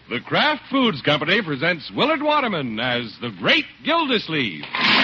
The Kraft Foods Company presents Willard Waterman as the Great Gildersleeve.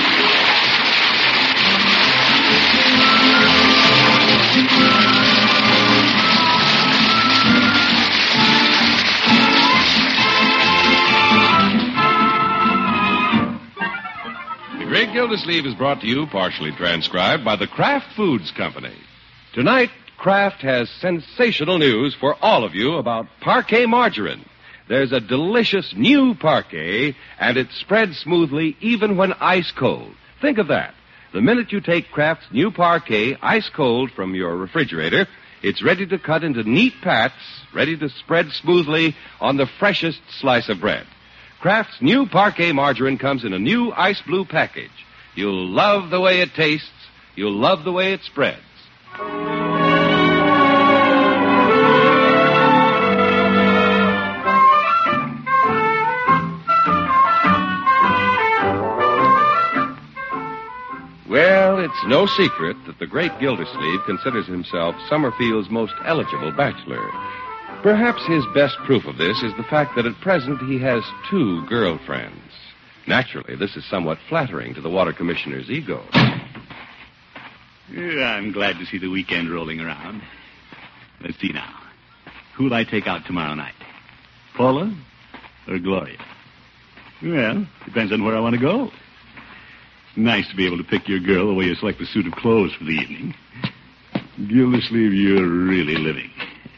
The Great Gildersleeve is brought to you, partially transcribed, by the Kraft Foods Company. Tonight, Kraft has sensational news for all of you about Parquet margarine. There's a delicious new Parquet, and it spreads smoothly even when ice cold. Think of that. The minute you take Kraft's new Parquet ice cold from your refrigerator, it's ready to cut into neat pats, ready to spread smoothly on the freshest slice of bread. Kraft's new Parquet margarine comes in a new ice blue package. You'll love the way it tastes. You'll love the way it spreads. Well, it's no secret that the great Gildersleeve considers himself Summerfield's most eligible bachelor. Perhaps his best proof of this is the fact that at present he has 2 girlfriends. Naturally, this is somewhat flattering to the Water Commissioner's ego. I'm glad to see the weekend rolling around. Let's see now. Who'll I take out tomorrow night? Paula or Gloria? Well, depends on where I want to go. Nice to be able to pick your girl the way you select a suit of clothes for the evening. Gildersleeve, you're really living.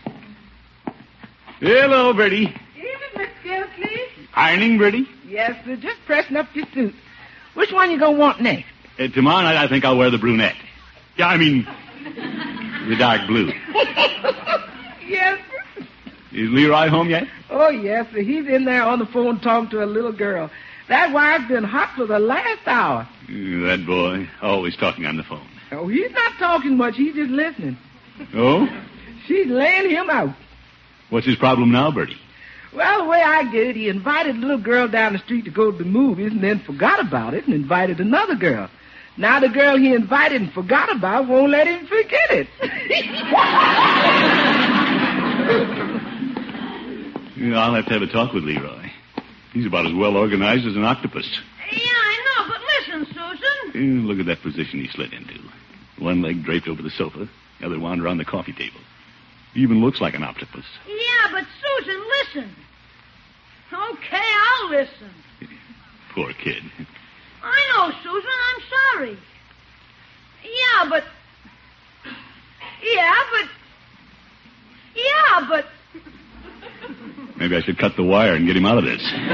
Hello, Bertie. Evening, Miss Gildersleeve. Ironing, Bertie? Yes, sir. Just pressing up your suit. Which one you gonna want next? Tomorrow night, I think I'll wear the brunette. Yeah, I mean, the dark blue. Yes, sir. Is Leroy home yet? Oh, yes, sir. He's in there on the phone talking to a little girl. That wire's been hot for the last hour. That boy, always talking on the phone. Oh, he's not talking much. He's just listening. Oh? She's laying him out. What's his problem now, Bertie? Well, the way I get it, he invited a little girl down the street to go to the movies and then forgot about it and invited another girl. Now the girl he invited and forgot about won't let him forget it. I'll have to have a talk with Leroy. He's about as well organized as an octopus. Yeah, I know, but listen, Susan. Look at that position he slid into. One leg draped over the sofa, the other wound around the coffee table. He even looks like an octopus. Yeah, but Susan, listen. Okay, I'll listen. Poor kid. I know, Susan, I'm sorry. Yeah, but... Maybe I should cut the wire and get him out of this. Okay,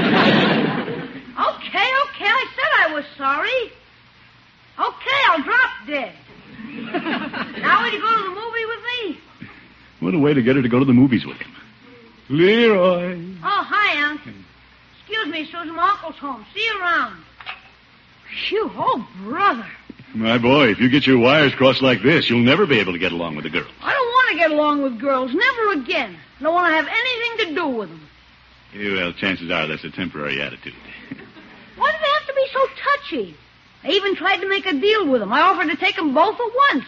I said I was sorry. Okay, I'll drop dead. Now will you go to the movie with me? What a way to get her to go to the movies with him. Leroy. Oh, hi, Aunt. Excuse me, Susan, my uncle's home. See you around. Phew, oh, brother. My boy, if you get your wires crossed like this, you'll never be able to get along with the girls. I don't want to get along with girls. Never again. I don't want to have anything to do with them. Yeah, well, chances are that's a temporary attitude. Why do they have to be so touchy? I even tried to make a deal with them. I offered to take them both at once.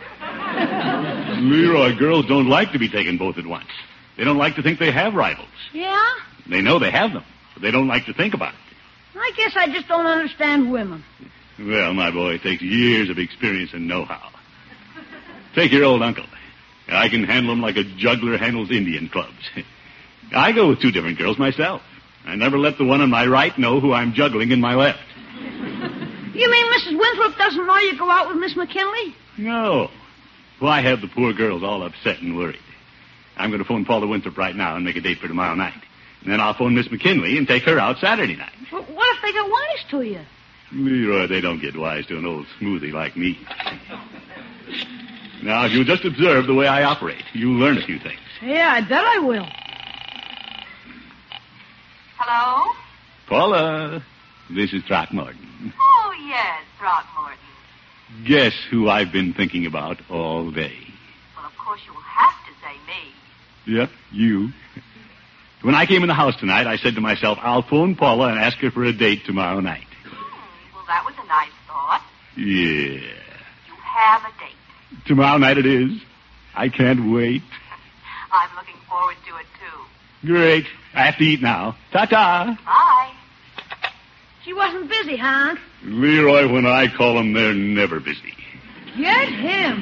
Leroy, girls don't like to be taken both at once. They don't like to think they have rivals. Yeah? They know they have them, but they don't like to think about it. I guess I just don't understand women. Well, my boy, it takes years of experience and know-how. Take your old uncle. I can handle him like a juggler handles Indian clubs. I go with 2 different girls myself. I never let the one on my right know who I'm juggling in my left. You mean Mrs. Winthrop doesn't know you go out with Miss McKinley? No. Why have the poor girls all upset and worried? I'm going to phone Paula Winthrop right now and make a date for tomorrow night. And then I'll phone Miss McKinley and take her out Saturday night. But what if they get wise to you? Leroy, they don't get wise to an old smoothie like me. Now, if you'll just observe the way I operate, you'll learn a few things. Yeah, I bet I will. Hello? Paula, this is Throckmorton. Oh, yes, Throckmorton. Guess who I've been thinking about all day? Well, of course you will have to say me. Yep, you. When I came in the house tonight, I said to myself, I'll phone Paula and ask her for a date tomorrow night. Well, that was a nice thought. Yeah. You have a date. Tomorrow night it is. I can't wait. I'm looking forward to it, too. Great. I have to eat now. Ta-ta. Bye. She wasn't busy, huh? Leroy, when I call them, they're never busy. Get him.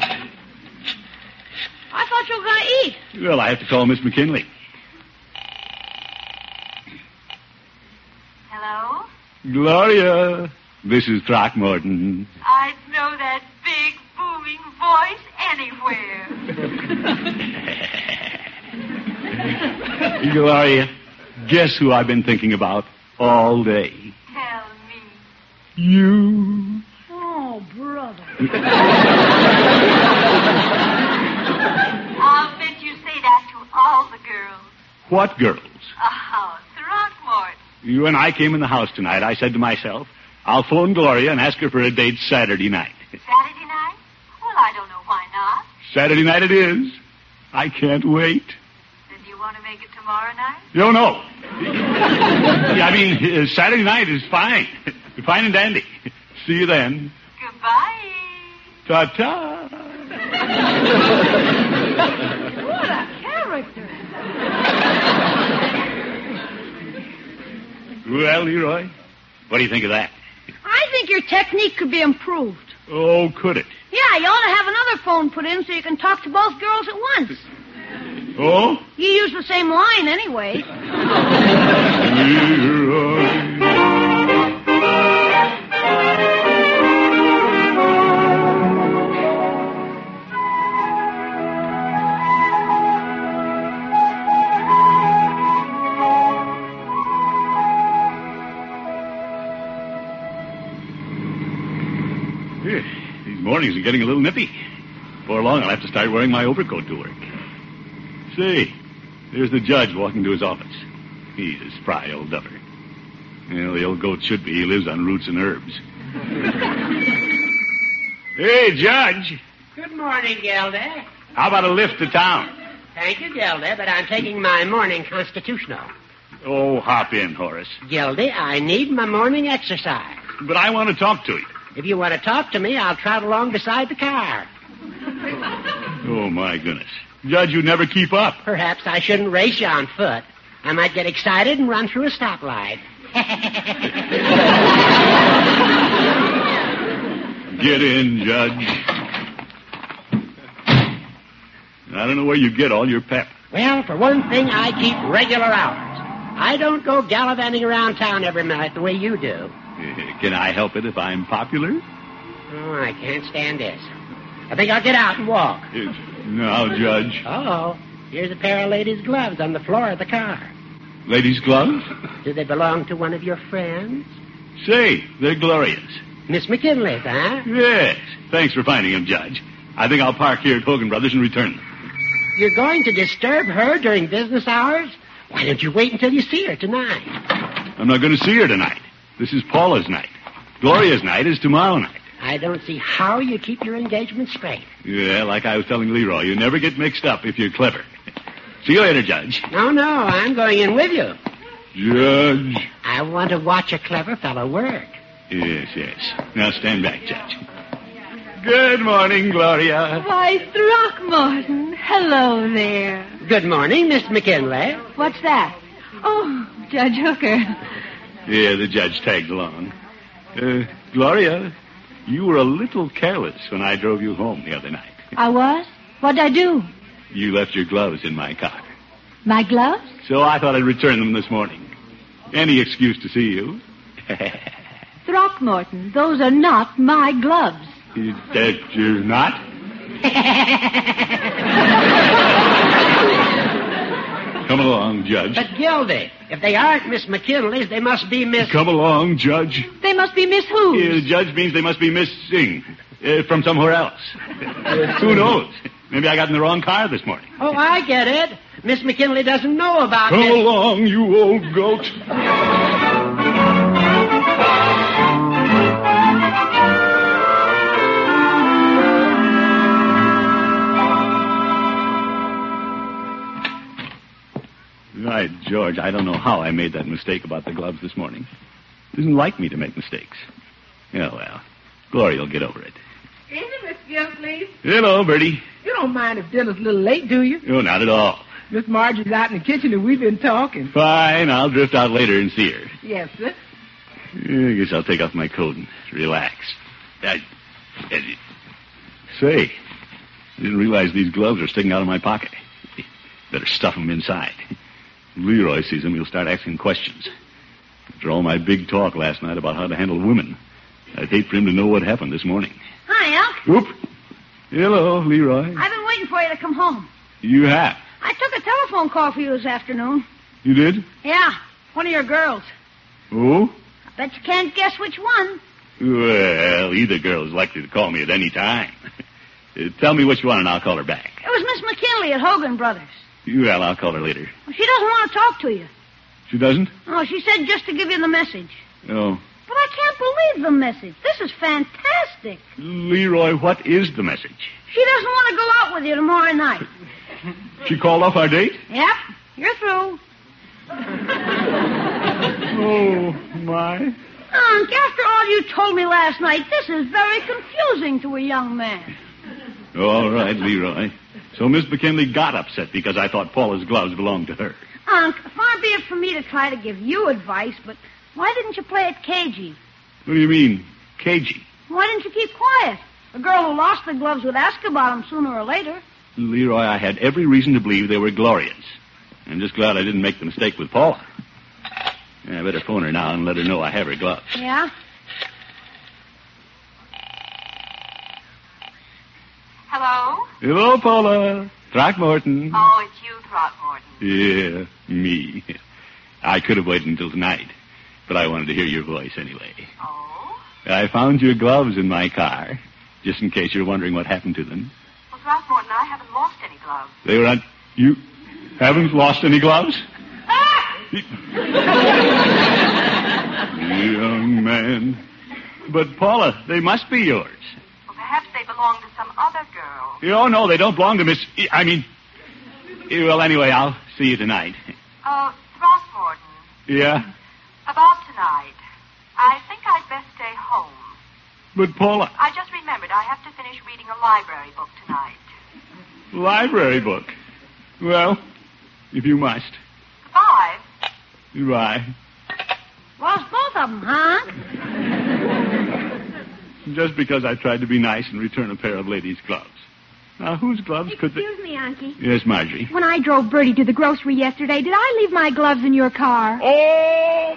I thought you were going to eat. Well, I have to call Miss McKinley. Hello? Gloria, this is Throckmorton. I'd know that big, booming voice anywhere. Gloria, guess who I've been thinking about all day? Tell me. You. Oh, brother. I'll bet you say that to all the girls. What girls? Oh, Throckmorton. You and I came in the house tonight. I said to myself, I'll phone Gloria and ask her for a date Saturday night. Saturday night? Well, I don't know why not. Saturday night it is. I can't wait. Then do you want to make it tomorrow night? No. Yeah, I mean, Saturday night is fine. Fine and dandy. See you then. Goodbye. Ta-ta. What a character. Well, Leroy, what do you think of that? I think your technique could be improved. Oh, could it? Yeah, you ought to have another phone put in so you can talk to both girls at once. Oh? You use the same line anyway. Leroy. These mornings are getting a little nippy. Before long, I'll have to start wearing my overcoat to work. Say, there's the judge walking to his office. He's a spry old duffer. Well, the old goat should be. He lives on roots and herbs. Hey, Judge. Good morning, Gilda. How about a lift to town? Thank you, Gilda, but I'm taking my morning constitutional. Oh, hop in, Horace. Gilda, I need my morning exercise. But I want to talk to you. If you want to talk to me, I'll trot along beside the car. Oh, my goodness. Judge, you never keep up. Perhaps I shouldn't race you on foot. I might get excited and run through a stoplight. Get in, Judge. I don't know where you get all your pep. Well, for one thing, I keep regular hours. I don't go gallivanting around town every night the way you do. Can I help it if I'm popular? Oh, I can't stand this. I think I'll get out and walk. Now, Judge. Uh-oh. Here's a pair of ladies' gloves on the floor of the car. Ladies' gloves? Do they belong to one of your friends? Say, they're Gloria's. Miss McKinley's, huh? Yes. Thanks for finding them, Judge. I think I'll park here at Hogan Brothers and return them. You're going to disturb her during business hours? Why don't you wait until you see her tonight? I'm not going to see her tonight. This is Paula's night. Gloria's night is tomorrow night. I don't see how you keep your engagement straight. Yeah, like I was telling Leroy, you never get mixed up if you're clever. See you later, Judge. No, I'm going in with you. Judge. I want to watch a clever fellow work. Yes. Now stand back, Judge. Good morning, Gloria. Why, Throckmorton. Hello there. Good morning, Miss McKinley. What's that? Oh, Judge Hooker. Yeah, the judge tagged along. Gloria, you were a little careless when I drove you home the other night. I was? What'd I do? You left your gloves in my car. My gloves? So I thought I'd return them this morning. Any excuse to see you. Throckmorton, those are not my gloves. That you're not? Come along, Judge. But, Gildy, if they aren't Miss McKinley's, they must be Miss... Come along, Judge. They must be Miss who? The judge means they must be missing from somewhere else. Who knows? Maybe I got in the wrong car this morning. Oh, I get it. Miss McKinley doesn't know about Come Miss... along, you old goat. Right, George, I don't know how I made that mistake about the gloves this morning. It isn't like me to make mistakes. Oh, well, Gloria will get over it. Evening, Miss Gill, please. Hello, Bertie. You don't mind if dinner's a little late, do you? Oh, not at all. Miss Marjorie's out in the kitchen and we've been talking. Fine, I'll drift out later and see her. Yes, sir. I guess I'll take off my coat and relax. Say, I didn't realize these gloves are sticking out of my pocket. Better stuff them inside. When Leroy sees them, he'll start asking questions. After all my big talk last night about how to handle women, I'd hate for him to know what happened this morning. Hi, Elk. Oop. Hello, Leroy. I've been waiting for you to come home. You have? I took a telephone call for you this afternoon. You did? Yeah, one of your girls. Oh? I bet you can't guess which one. Well, either girl is likely to call me at any time. Tell me what you want and I'll call her back. It was Miss McKinley at Hogan Brothers. Well, I'll call her later. Well, she doesn't want to talk to you. She doesn't? Oh, she said just to give you the message. Oh. But I can't believe the message. This is fantastic. Leroy, what is the message? She doesn't want to go out with you tomorrow night. She called off our date? Yep, you're through. Oh, my. Unc, after all you told me last night, this is very confusing to a young man. All right, Leroy. So Miss McKinley got upset because I thought Paula's gloves belonged to her. Unc, far be it from me to try to give you advice, but why didn't you play it cagey? What do you mean, cagey? Why didn't you keep quiet? A girl who lost the gloves would ask about them sooner or later. Leroy, I had every reason to believe they were Gloria's. I'm just glad I didn't make the mistake with Paula. Yeah, I better phone her now and let her know I have her gloves. Yeah? Hello? Hello, Paula. Throckmorton. Oh, it's you, Throckmorton. Yeah, me. I could have waited until tonight, but I wanted to hear your voice anyway. Oh? I found your gloves in my car, just in case you're wondering what happened to them. Well, Throckmorton, I haven't lost any gloves. They were on... You haven't lost any gloves? Young man. But, Paula, they must be yours. Well, perhaps they belong to some other girl. Oh, no, they don't belong to Miss... Well, anyway, I'll see you tonight. Throckmorton. Yeah? About tonight. I think I'd best stay home. But, Paula... I just remembered I have to finish reading a library book tonight. Library book? Well, if you must. Goodbye. Goodbye. Lost both of them, huh? Just because I tried to be nice and return a pair of ladies' gloves. Now, whose gloves could they... Excuse me, Unky. Yes, Marjorie. When I drove Bertie to the grocery yesterday, did I leave my gloves in your car? Oh!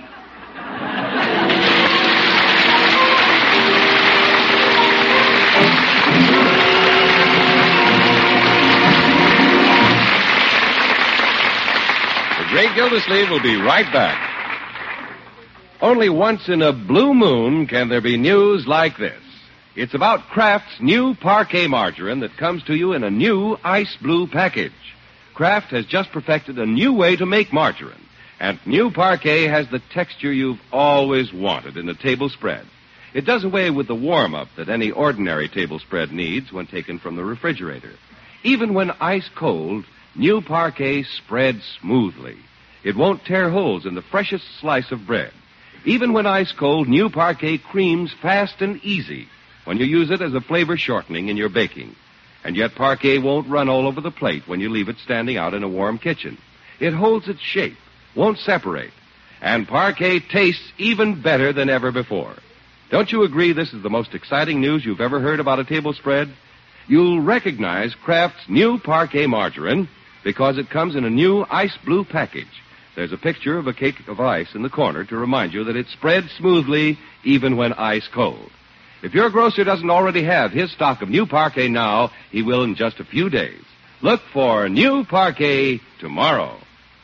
The Great Gildersleeve will be right back. Only once in a blue moon can there be news like this. It's about Kraft's new Parquet margarine that comes to you in a new ice blue package. Kraft has just perfected a new way to make margarine, and new Parquet has the texture you've always wanted in a table spread. It does away with the warm-up that any ordinary table spread needs when taken from the refrigerator. Even when ice cold, new Parquet spreads smoothly. It won't tear holes in the freshest slice of bread. Even when ice cold, new Parquet creams fast and easy when you use it as a flavor shortening in your baking. And yet Parquet won't run all over the plate when you leave it standing out in a warm kitchen. It holds its shape, won't separate, and Parquet tastes even better than ever before. Don't you agree this is the most exciting news you've ever heard about a table spread? You'll recognize Kraft's new Parquet margarine because it comes in a new ice blue package. There's a picture of a cake of ice in the corner to remind you that it spreads smoothly even when ice cold. If your grocer doesn't already have his stock of new Parquet now, he will in just a few days. Look for new Parquet tomorrow.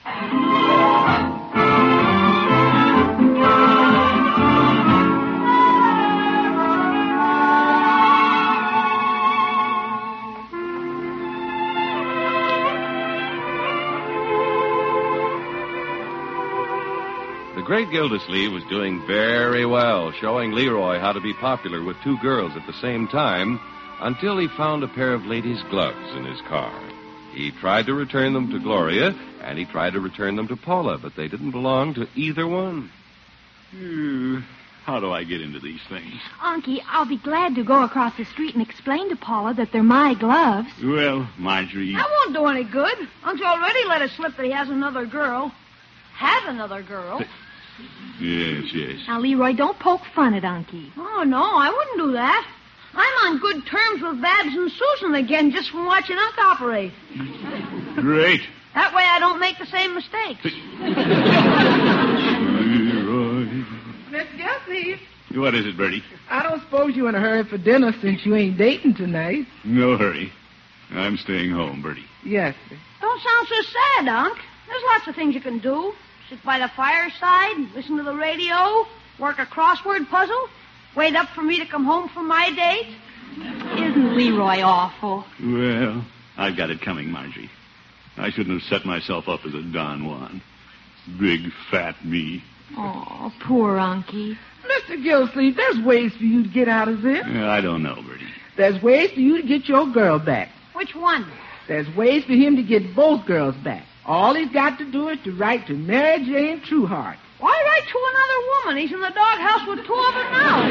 The Great Gildersleeve was doing very well, showing Leroy how to be popular with two girls at the same time, until he found a pair of ladies' gloves in his car. He tried to return them to Gloria, and he tried to return them to Paula, but they didn't belong to either one. How do I get into these things? Unky, I'll be glad to go across the street and explain to Paula that they're my gloves. Well, Marjorie... That won't do any good. Unc's already let it slip that he has another girl. Has another girl. Yes. Now, Leroy, don't poke fun at Unky. Oh, no, I wouldn't do that. I'm on good terms with Babs and Susan again just from watching Unc operate. Great. That way I don't make the same mistakes. Leroy. Miss Gussie, What is it, Bertie? I don't suppose you're in a hurry for dinner since you ain't dating tonight. No hurry. I'm staying home, Bertie. Yes, sir. Don't sound so sad, Unc. There's lots of things you can do. Sit by the fireside, listen to the radio, work a crossword puzzle, wait up for me to come home from my date. Isn't Leroy awful? Well, I've got it coming, Marjorie. I shouldn't have set myself up as a Don Juan. Big, fat me. Oh, poor Unky. Mr. Gilsleeve, there's ways for you to get out of this. I don't know, Bertie. There's ways for you to get your girl back. Which one? There's ways for him to get both girls back. All he's got to do is to write to Mary Jane Trueheart. Why write to another woman? He's in the doghouse with two of them now.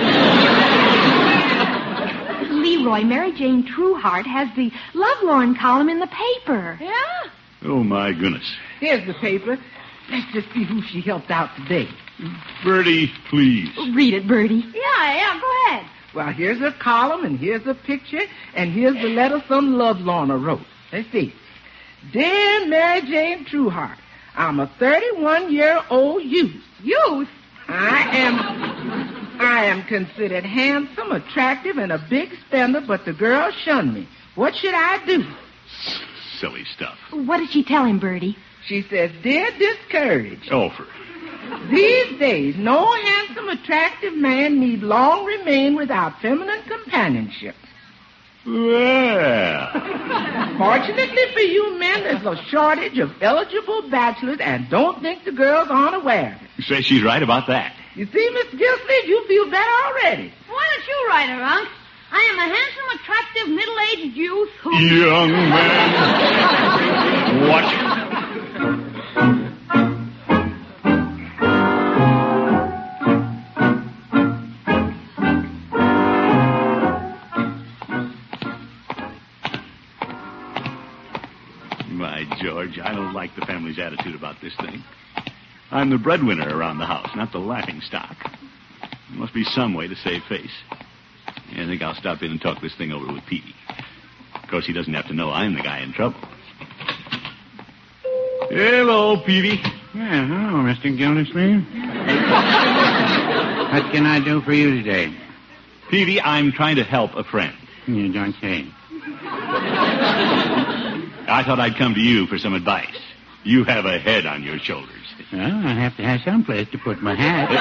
Leroy, Mary Jane Trueheart has the Lovelorn column in the paper. Yeah? Oh, my goodness. Here's the paper. Let's just see who she helped out today. Bertie, please. Read it, Bertie. Yeah, go ahead. Well, here's a column, and here's a picture, and here's the letter some Lovelorn wrote. Let's see. Dear Mary Jane Trueheart, I'm a 31-year-old youth. Youth? I am considered handsome, attractive, and a big spender, but the girls shun me. What should I do? Silly stuff. What did she tell him, Bertie? She says, Dear Discouraged, Over. these days no handsome, attractive man need long remain without feminine companionship. Well. Fortunately for you men, there's a shortage of eligible bachelors, and don't think the girls aren't aware of it. You say she's right about that. You see, Miss Gilsleeve, you feel better already. Why don't you write her, Unc? I am a handsome, attractive, middle-aged youth who... Young man. Watch it. By George, I don't like the family's attitude about this thing. I'm the breadwinner around the house, not the laughing stock. There must be some way to save face. I think I'll stop in and talk this thing over with Petey. Of course, he doesn't have to know I'm the guy in trouble. Hello, Petey. Well, hello, Mr. Gildersleeve. What can I do for you today? Petey, I'm trying to help a friend. You don't say. I thought I'd come to you for some advice. You have a head on your shoulders. Well, I have to have some place to put my hat.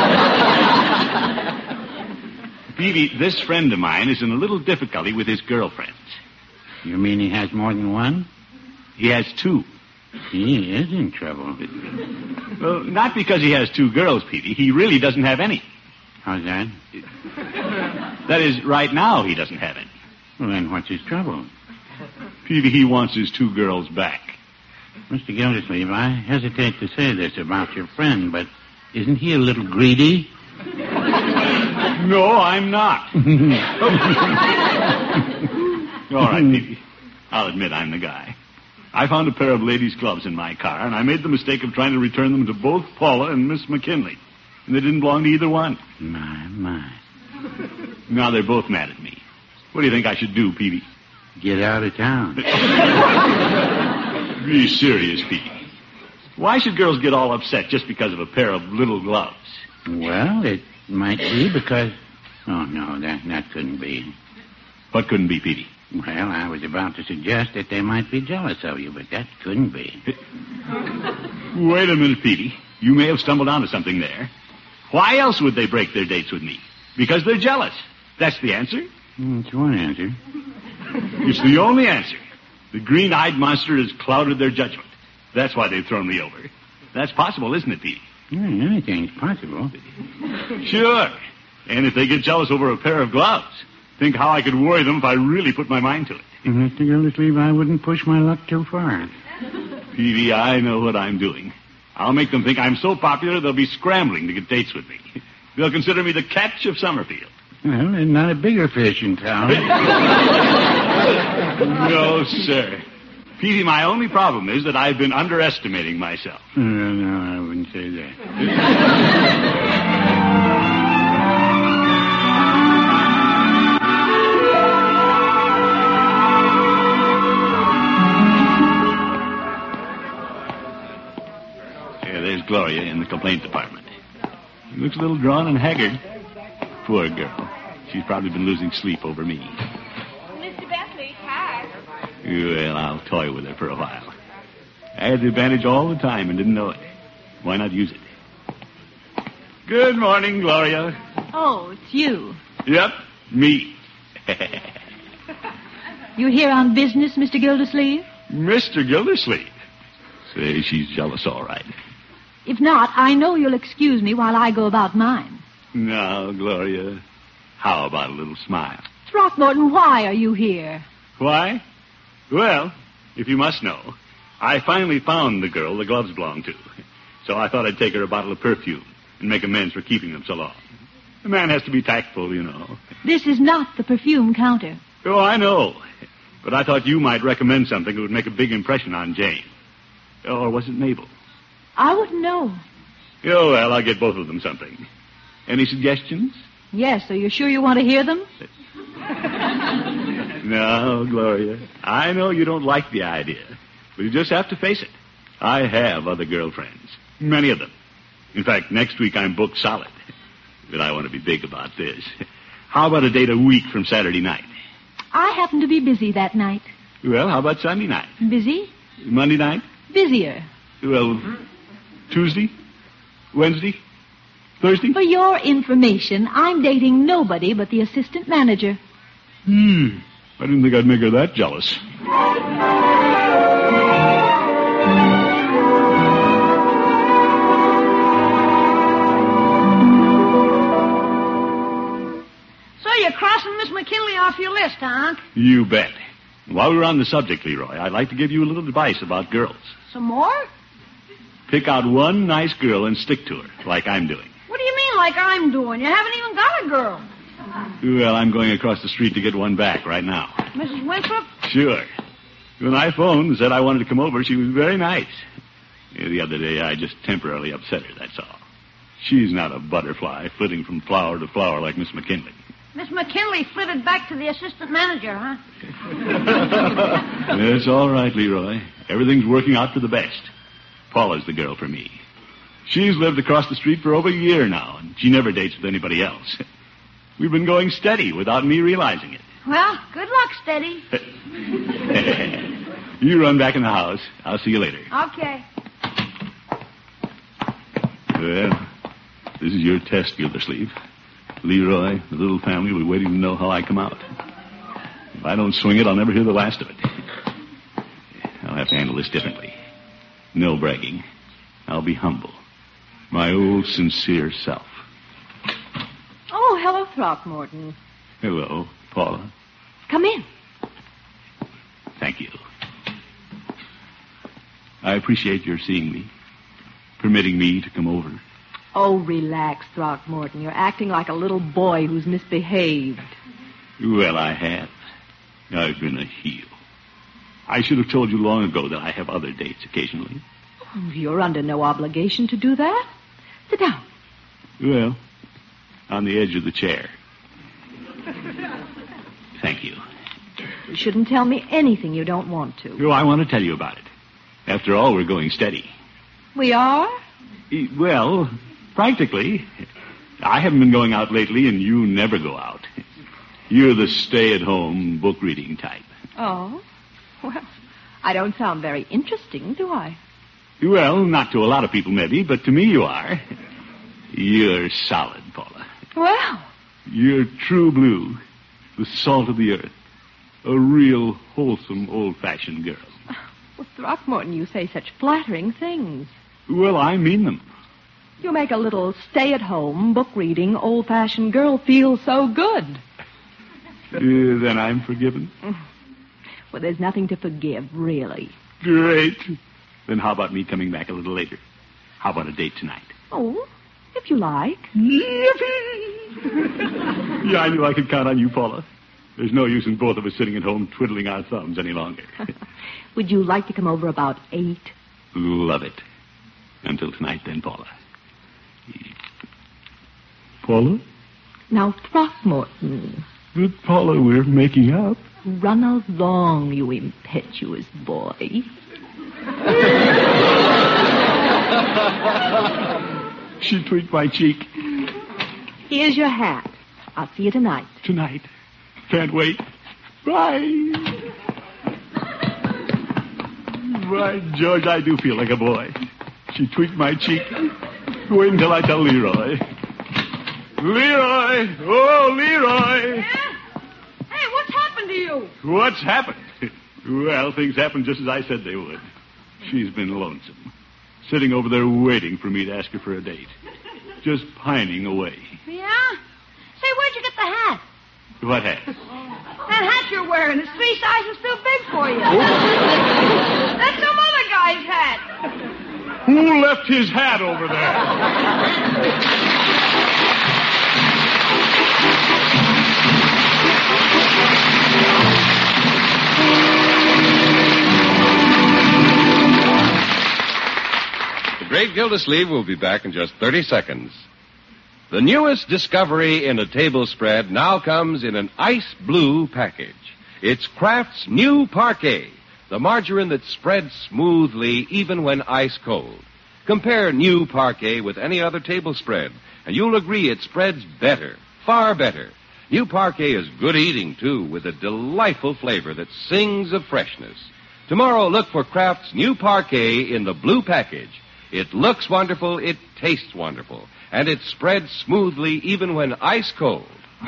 Petey, this friend of mine is in a little difficulty with his girlfriends. You mean he has more than one? He has two. He is in trouble. Well, not because he has two girls, Petey. He really doesn't have any. How's that? That is, right now he doesn't have any. Well, then what's his trouble? Petey, he wants his two girls back. Mr. Gildersleeve, I hesitate to say this about your friend, but isn't he a little greedy? No, I'm not. All right, Petey. I'll admit I'm the guy. I found a pair of ladies' gloves in my car, and I made the mistake of trying to return them to both Paula and Miss McKinley. And they didn't belong to either one. My. Now they're both mad at me. What do you think I should do, Petey? Get out of town. Be serious, Petey. Why should girls get all upset just because of a pair of little gloves? Well, it might be because... Oh, no, that couldn't be. What couldn't be, Petey? Well, I was about to suggest that they might be jealous of you, but that couldn't be. Wait a minute, Petey. You may have stumbled onto something there. Why else would they break their dates with me? Because they're jealous. That's the answer. It's one answer. It's the only answer. The green-eyed monster has clouded their judgment. That's why they've thrown me over. That's possible, isn't it, Petey? Anything's possible. Sure. And if they get jealous over a pair of gloves, think how I could worry them if I really put my mind to it. Mr. Gildersleeve, I wouldn't push my luck too far. Petey, I know what I'm doing. I'll make them think I'm so popular they'll be scrambling to get dates with me. They'll consider me the catch of Summerfield. Well, there's not a bigger fish in town. No, sir. Petey, my only problem is that I've been underestimating myself. No, I wouldn't say that. Yeah, there's Gloria in the complaint department. She looks a little drawn and haggard. Poor girl. She's probably been losing sleep over me. Mr. Bentley, hi. Well, I'll toy with her for a while. I had the advantage all the time and didn't know it. Why not use it? Good morning, Gloria. Oh, it's you. Yep, me. You here on business, Mr. Gildersleeve? Mr. Gildersleeve. Say, she's jealous, all right. If not, I know you'll excuse me while I go about mine. Now, Gloria, how about a little smile? Throckmorton, why are you here? Why? Well, if you must know, I finally found the girl the gloves belong to. So I thought I'd take her a bottle of perfume and make amends for keeping them so long. A man has to be tactful, you know. This is not the perfume counter. Oh, I know. But I thought you might recommend something that would make a big impression on Jane. Or was it Mabel? I wouldn't know. Oh, well, I'll get both of them something. Any suggestions? Yes, so you're sure you want to hear them? No, Gloria. I know you don't like the idea. But you just have to face it. I have other girlfriends. Many of them. In fact, next week I'm booked solid. But I want to be big about this. How about a date a week from Saturday night? I happen to be busy that night. Well, how about Sunday night? Busy? Monday night? Busier. Well, Tuesday? Wednesday? Thursday? For your information, I'm dating nobody but the assistant manager. I didn't think I'd make her that jealous. So you're crossing Miss McKinley off your list, huh, Unc? You bet. While we're on the subject, Leroy, I'd like to give you a little advice about girls. Some more? Pick out one nice girl and stick to her, like I'm doing. What do you mean, like I'm doing? You haven't even got a girl. Well, I'm going across the street to get one back right now. Mrs. Winthrop? Sure. When I phoned and said I wanted to come over, she was very nice. The other day, I just temporarily upset her, that's all. She's not a butterfly flitting from flower to flower like Miss McKinley. Miss McKinley flitted back to the assistant manager, huh? It's all right, Leroy. Everything's working out for the best. Paula's the girl for me. She's lived across the street for over a year now, and she never dates with anybody else. We've been going steady without me realizing it. Well, good luck, Steady. You run back in the house. I'll see you later. Okay. Well, this is your test, Gildersleeve. Leroy, the little family will be waiting to know how I come out. If I don't swing it, I'll never hear the last of it. I'll have to handle this differently. No bragging. I'll be humble. My old, sincere self. Oh, hello, Throckmorton. Hello, Paula. Come in. Thank you. I appreciate your seeing me, permitting me to come over. Oh, relax, Throckmorton. You're acting like a little boy who's misbehaved. Well, I have. I've been a heel. I should have told you long ago that I have other dates occasionally. Oh, you're under no obligation to do that. Sit down. Well, on the edge of the chair. Thank you. You shouldn't tell me anything you don't want to. Oh, I want to tell you about it. After all, we're going steady. We are? Well, practically. I haven't been going out lately, and you never go out. You're the stay-at-home, book-reading type. Oh? Well, I don't sound very interesting, do I? Well, not to a lot of people, maybe, but to me you are. You're solid, Paula. Well. You're true blue, the salt of the earth. A real, wholesome, old-fashioned girl. Well, Throckmorton, you say such flattering things. Well, I mean them. You make a little stay-at-home, book-reading, old-fashioned girl feel so good. Then I'm forgiven? Well, there's nothing to forgive, really. Great. Then how about me coming back a little later? How about a date tonight? Oh, if if you like. Yippee! Yeah, I knew I could count on you, Paula. There's no use in both of us sitting at home twiddling our thumbs any longer. Would you like to come over about 8? Love it. Until tonight, then, Paula. Paula? Now, Throckmorton. But, Paula, we're making up. Run along, you impetuous boy. She tweaked my cheek. Here's your hat. I'll see you tonight. Tonight. Can't wait. Bye. By George, I do feel like a boy. She tweaked my cheek. Wait until I tell Leroy. Leroy! Oh, Leroy! Yeah? Hey, what's happened to you? What's happened? Well, things happened just as I said they would. She's been lonesome. Sitting over there waiting for me to ask her for a date. Just pining away. Yeah? Say, where'd you get the hat? What hat? That hat you're wearing is 3 sizes too big for you. That's some other guy's hat. Who left his hat over there? The Great Gildersleeve will be back in just 30 seconds. The newest discovery in a table spread now comes in an ice blue package. It's Kraft's new Parquet, the margarine that spreads smoothly even when ice cold. Compare new Parquet with any other table spread, and you'll agree it spreads better, far better. New Parquet is good eating, too, with a delightful flavor that sings of freshness. Tomorrow, look for Kraft's new Parquet in the blue package. It looks wonderful, it tastes wonderful, and it spreads smoothly even when ice cold.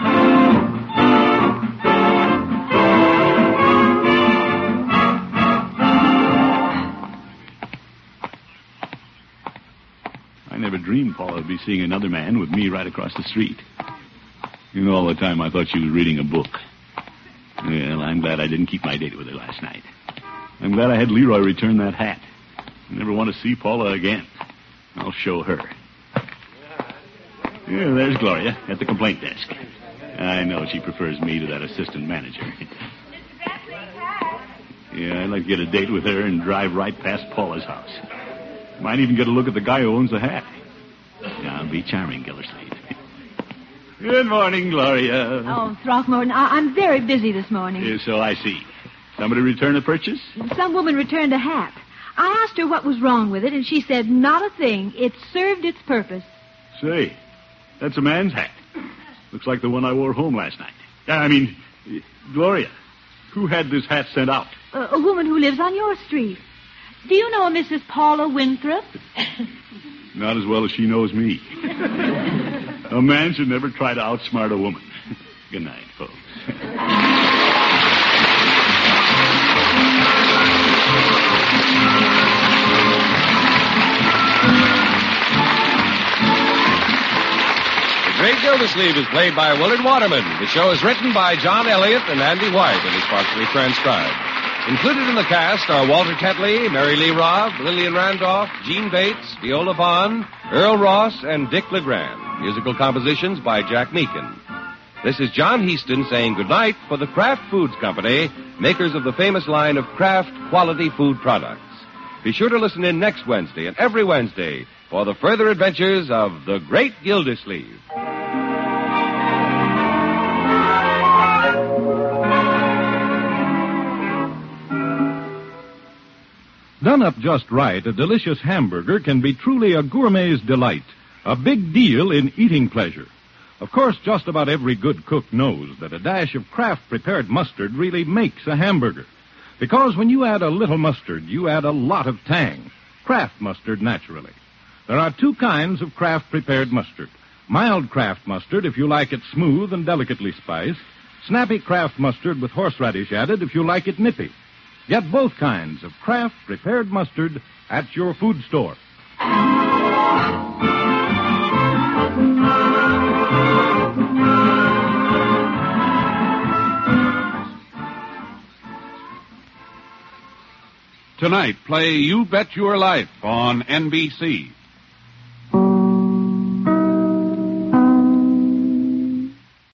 I never dreamed Paula would be seeing another man with me right across the street. You know, all the time I thought she was reading a book. Well, I'm glad I didn't keep my date with her last night. I'm glad I had Leroy return that hat. I never want to see Paula again. I'll show her. Yeah, there's Gloria at the complaint desk. I know she prefers me to that assistant manager. Yeah, I'd like to get a date with her and drive right past Paula's house. Might even get a look at the guy who owns the hat. Yeah, I'll be charming, Gildersleeve. Good morning, Gloria. Oh, Throckmorton, I'm very busy this morning. Yeah, so I see. Somebody return a purchase? Some woman returned a hat. I asked her what was wrong with it, and she said not a thing. It served its purpose. Say, that's a man's hat. Looks like the one I wore home last night. Gloria, who had this hat sent out? A woman who lives on your street. Do you know a Mrs. Paula Winthrop? Not as well as she knows me. A man should never try to outsmart a woman. Good night, folks. The Great Gildersleeve is played by Willard Waterman. The show is written by John Elliott and Andy White and is partially transcribed. Included in the cast are Walter Tetley, Mary Lee Robb, Lillian Randolph, Gene Bates, Viola Vaughn, Earl Ross, and Dick LeGrand. Musical compositions by Jack Meakin. This is John Heaston saying goodnight for the Kraft Foods Company, makers of the famous line of Kraft quality food products. Be sure to listen in next Wednesday and every Wednesday for the further adventures of the Great Gildersleeve. Done up just right, a delicious hamburger can be truly a gourmet's delight, a big deal in eating pleasure. Of course, just about every good cook knows that a dash of Kraft prepared mustard really makes a hamburger. Because when you add a little mustard, you add a lot of tang. Kraft mustard, naturally. There are 2 kinds of Kraft prepared mustard. Mild Kraft mustard, if you like it smooth and delicately spiced. Snappy Kraft mustard with horseradish added, if you like it nippy. Get both kinds of Kraft prepared mustard at your food store. Tonight, play You Bet Your Life on NBC.